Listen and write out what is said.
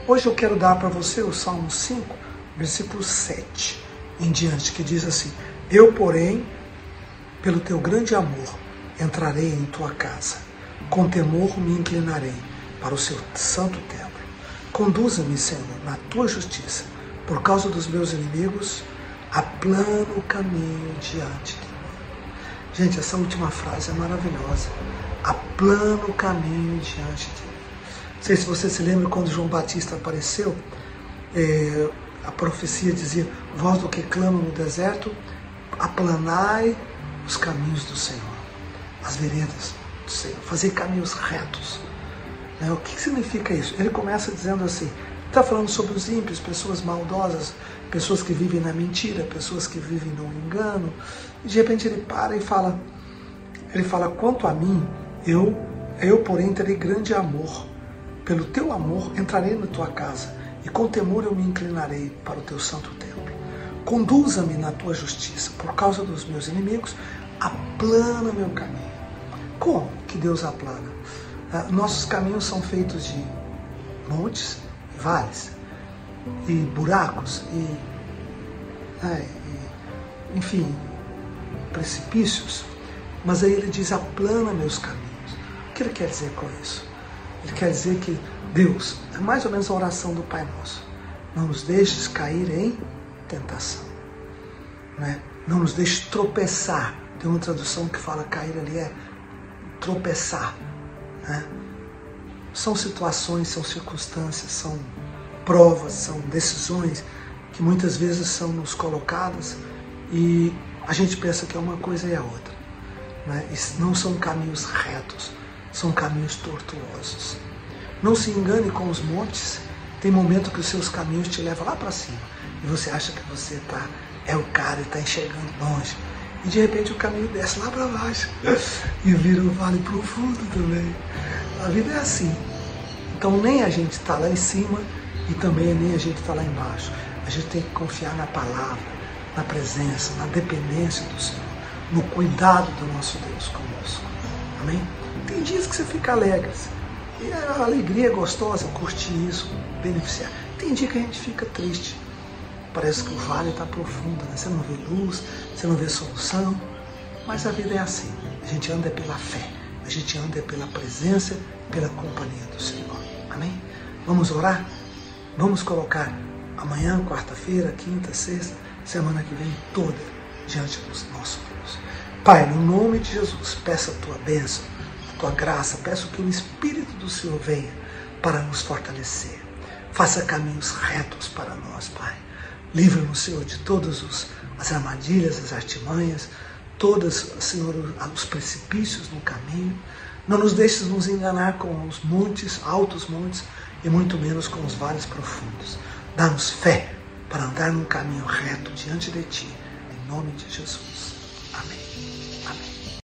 Hoje eu quero dar para você o Salmo 5, versículo 7 em diante, que diz assim: eu, porém, pelo teu grande amor, entrarei em tua casa, com temor me inclinarei para o seu santo templo. Conduza-me, Senhor, na tua justiça, por causa dos meus inimigos, aplana o caminho diante de mim. Gente, essa última frase é maravilhosa. Aplana o caminho diante de mim. Não sei se você se lembra quando João Batista apareceu, a profecia dizia: voz do que clama no deserto, aplanai os caminhos do Senhor, as veredas do Senhor, fazer caminhos retos. O que significa isso? Ele começa dizendo assim, está falando sobre os ímpios, pessoas maldosas, pessoas que vivem na mentira, pessoas que vivem no engano, e de repente ele para e fala, quanto a mim, eu porém terei grande amor, pelo teu amor entrarei na tua casa, e com temor eu me inclinarei para o teu santo templo. Conduza-me na tua justiça, por causa dos meus inimigos, aplana meu caminho. Como que Deus aplana? Nossos caminhos são feitos de montes, vales, e buracos, enfim, precipícios. Mas aí ele diz: aplana meus caminhos. O que ele quer dizer com isso? Ele quer dizer que Deus, é mais ou menos a oração do Pai Nosso: não nos deixes cair em tentação, não nos deixes tropeçar. Tem uma tradução que fala cair ali é tropeçar. São situações, são circunstâncias, são provas, são decisões que muitas vezes são nos colocadas e a gente pensa que é uma coisa e a outra. Não são caminhos retos, são caminhos tortuosos. Não se engane com os montes. Tem momento que os seus caminhos te levam lá para cima e você acha que você é o cara e está enxergando longe. E de repente o caminho desce lá para baixo e vira um vale profundo também. A vida é assim. Então nem a gente está lá em cima e também nem a gente está lá embaixo. A gente tem que confiar na palavra, na presença, na dependência do Senhor, no cuidado do nosso Deus conosco. Amém? Tem dias que você fica alegre. E a alegria é gostosa, curtir isso, beneficiar. Tem dia que a gente fica triste. Parece que o vale está profundo, Você não vê luz, você não vê solução. Mas a vida é assim. A gente anda pela fé. A gente anda pela presença, pela companhia do Senhor. Amém? Vamos orar? Vamos colocar amanhã, quarta-feira, quinta, sexta, semana que vem toda diante do nosso Deus. Pai, no nome de Jesus, peço a tua bênção, a tua graça, peço que o Espírito do Senhor venha para nos fortalecer. Faça caminhos retos para nós, Pai. Livra-nos, Senhor, de todas as armadilhas, as artimanhas, todas, Senhor, os precipícios no caminho. Não nos deixes nos enganar com os montes, altos montes, e muito menos com os vales profundos. Dá-nos fé para andar num caminho reto diante de Ti, em nome de Jesus. Amém. Amém.